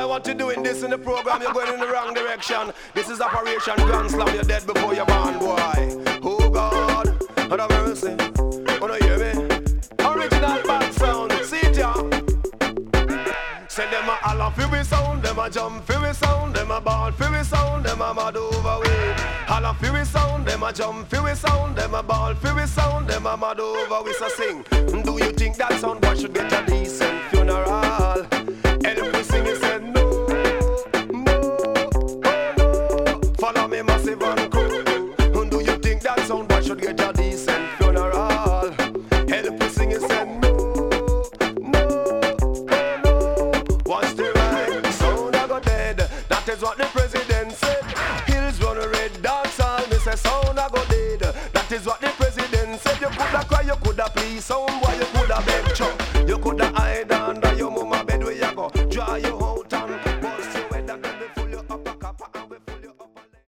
boy, what you doing this in the program? You're going in the wrong direction. This is Operation Grand Slam. You're dead before you're born, boy. Oh God, have mercy. Wanna hear me? Original bad sound. See it, yeah. Say them a holler for we sound, them a jump for we sound, them a ball for we sound, them a mad over we. Holler for we sound, them a jump for we sound, them a ball for we sound, them a mad over we. So sing. Do you think that sound boy should get a decent funeral? Help me sing, he said no, no, oh no. Follow me massive and cool. Do you think that sound boy should get a decent funeral? Help me sing, he said no. That is what the president said. Hills run red, dance all. Me say sound a go dead. That is what the president said. You coulda cry, you coulda please, sound boy, you coulda beg chuck. You coulda hide under your mama bed where you go. Draw your home.